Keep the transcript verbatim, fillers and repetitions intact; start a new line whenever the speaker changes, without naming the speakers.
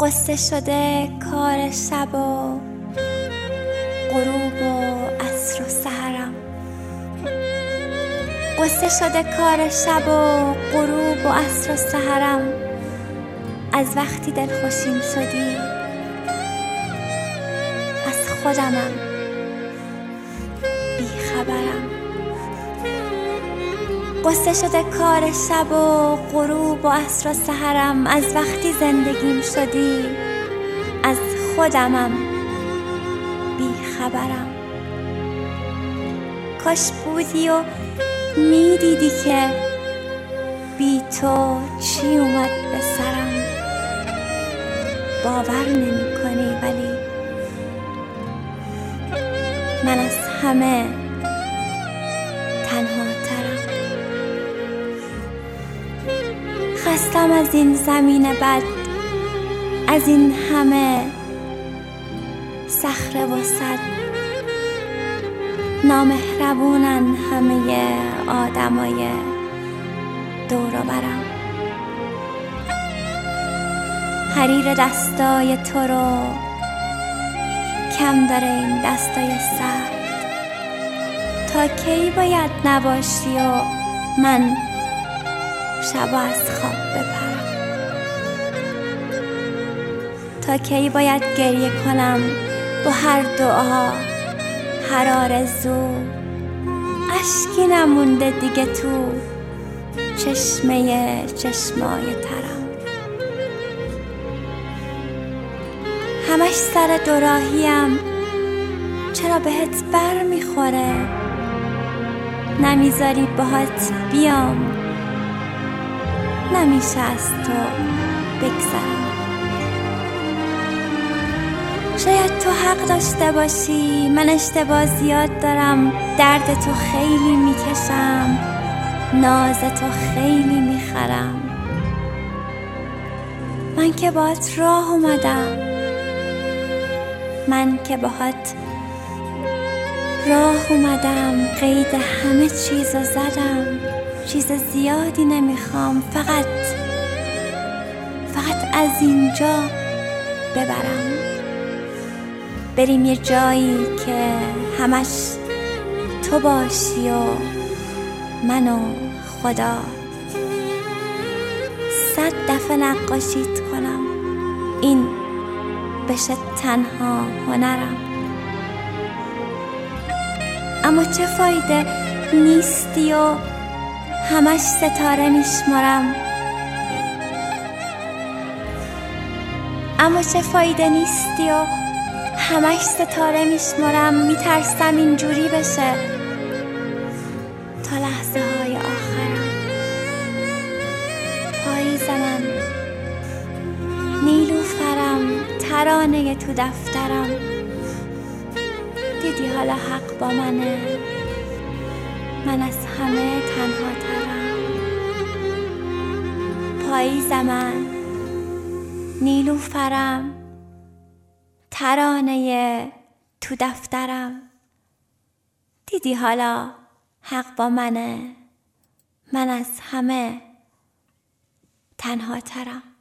قصه شده کار شب و غروب و عصر و سحرم، قصه شده کار شب و غروب و عصر و سحرم. از وقتی دلخوشیم شدی از خودمم بی خبرم. قصه شده کار شب و غروب و عصر و سحرم. از وقتی زندگیم شدی از خودمم بی خبرم. کاش بودی و میدیدی که بی تو چی اومد به سرم. باور نمی کنی ولی من از همه تنها ترم. خستم از این زمین بد، از این همه صخره و سد. نامهربونن همه آدمای دور و برم. حریر دستای تو رو کم داره این دستای سرد. تا کی باید نباشی و من شبا از خواب بپرم؟ تا کی باید گریه کنم با هر دعا، هر آرزو؟ اشکی نمونده دیگه تو چشمه چشمای ترم. همش سر دوراهیم، چرا بهت بر میخوره؟ نمیذاری باهات بیام، نمیشه از تو بگذرم. شاید تو حق داشته باشی، من اشتباه زیاد دارم. درد تو خیلی میکشم، ناز تو خیلی میخرم. من که باهات راه اومدم، من که باهات راه اومدم، قید همه چیزو زدم. چیز زیادی نمیخوام، فقط فقط از اینجا ببرم. بریم یه جایی که همش تو باشی و من و خدا. صد دفعه نقاشیت کنم، این بشه تنها هنرم. اما چه فایده نیستی و همش ستاره میشمارم. اما چه فایده نیستی و همش ستاره میشمارم. میترسم اینجوری بشه تا لحظه های آخرم. پاییز من، نیلوفرم، ترانه تو دفترم. دیدی حالا حق با منه، من از همه تنها ترم. پاییز من، نیلوفرم، ترانه تو دفترم. دیدی حالا حق با منه، من از همه تنها ترم.